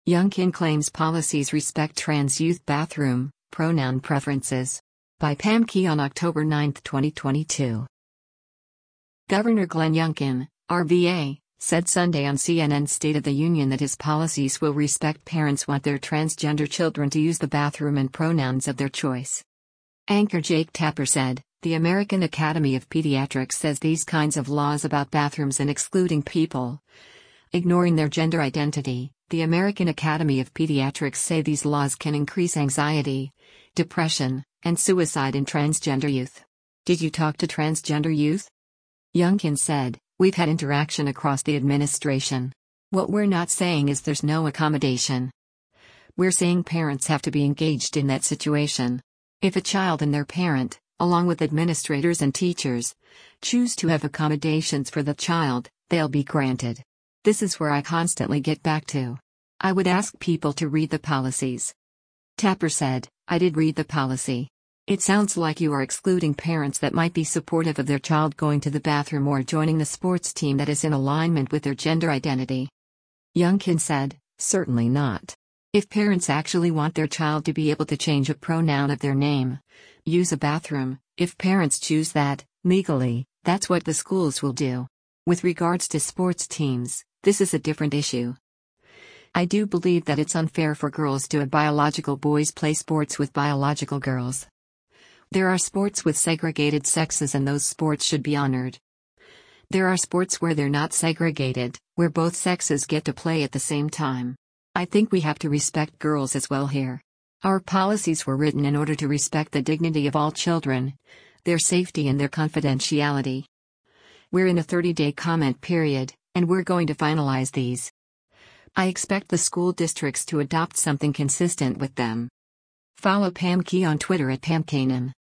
Youngkin claims policies respect trans youth bathroom pronoun preferences. By Pam Key on October 9, 2022. Governor Glenn Youngkin, RVA, said Sunday on CNN's State of the Union that his policies will respect parents want their transgender children to use the bathroom and pronouns of their choice. Anchor Jake Tapper said, "The American Academy of Pediatrics says these kinds of laws about bathrooms and excluding people ignoring their gender identity. The American Academy of Pediatrics say these laws can increase anxiety, depression, and suicide in transgender youth. Did you talk to transgender youth?" Youngkin said, "We've had interaction across the administration. What we're not saying is there's no accommodation. We're saying parents have to be engaged in that situation. If a child and their parent, along with administrators and teachers, choose to have accommodations for the child, they'll be granted. This is where I constantly get back to. I would ask people to read the policies." Tapper said, "I did read the policy. It sounds like you are excluding parents that might be supportive of their child going to the bathroom or joining the sports team that is in alignment with their gender identity." Youngkin said, "Certainly not. If parents actually want their child to be able to change a pronoun of their name, use a bathroom, if parents choose that, legally, that's what the schools will do. With regards to sports teams, this is a different issue. I do believe that it's unfair for girls to have biological boys play sports with biological girls. There are sports with segregated sexes and those sports should be honored. There are sports where they're not segregated, where both sexes get to play at the same time. I think we have to respect girls as well here. Our policies were written in order to respect the dignity of all children, their safety and their confidentiality. We're in a 30-day comment period, and we're going to finalize these. I expect the school districts to adopt something consistent with them." Follow Pam Key on Twitter at PamKanan.